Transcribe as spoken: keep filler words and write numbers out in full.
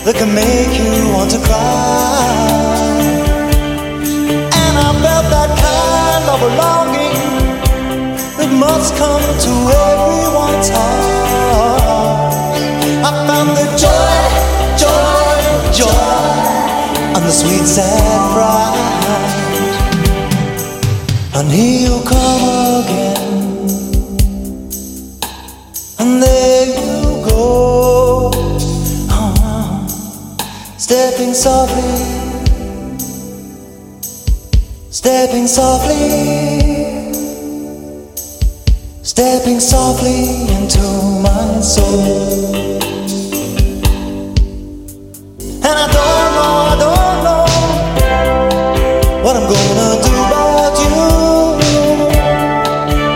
that can make you want to cry. And I felt that kind of a longing that must come to everyone's heart. I found the joy, joy, joy, and the sweet sad pride. And he'll come again, and there you go, uh, stepping softly, stepping softly, stepping softly into my soul.